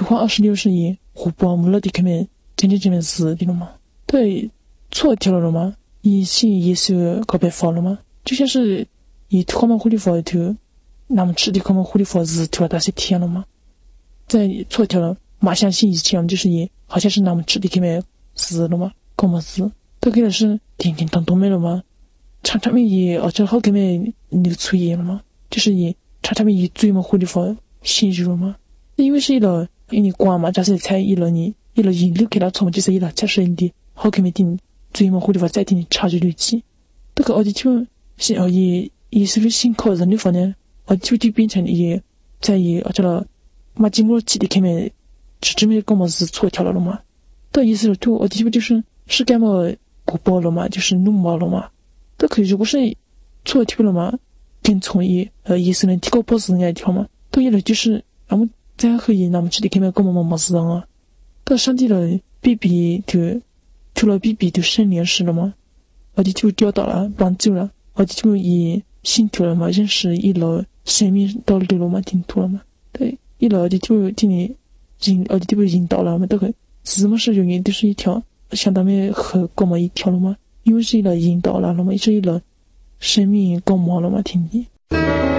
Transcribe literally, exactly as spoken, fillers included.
图画二十六是以湖泊穆勒的看面真真正正是的了吗？对，错掉了吗？以信耶稣告白发了吗？就像是以图画们护理佛头，那么吃的他们护理佛是图画大些天了吗？在错掉了马相信以前就是以好像是那么吃的看面是了吗？干嘛是？都给的是天天当东没了吗？常常没以而且好看面那个出演了吗？就是以常常没以最么护理佛信任了吗？因为是一了因为光嘛，假设才一了你一了引流给他从就是一了假设你的好看面定最么护理佛在定差距率计，这个我就是而以以是新考人的方呢，我就就变成以在以而且了马吉莫记的看面只这么跟我是错掉了了吗？的意思是就我就就是是干嘛不包了吗？就是弄毛了吗？这可以如果是错掉了吗？跟从以呃以色列提高波斯那条嘛，都一了就是俺们在可以那么吃的看面跟我们没事啊。到上帝了比比就除了比比就圣灵是了吗？我就掉到了帮助了，我就以信徒了嘛，认识一楼生命道路了嘛，听图了嘛，对，一楼就就听你引，我就被引导了嘛，都会什么事永远都是一条相当于和过么一条了嘛，因为是一楼引导了了嘛，是一楼生命过么了嘛，听你。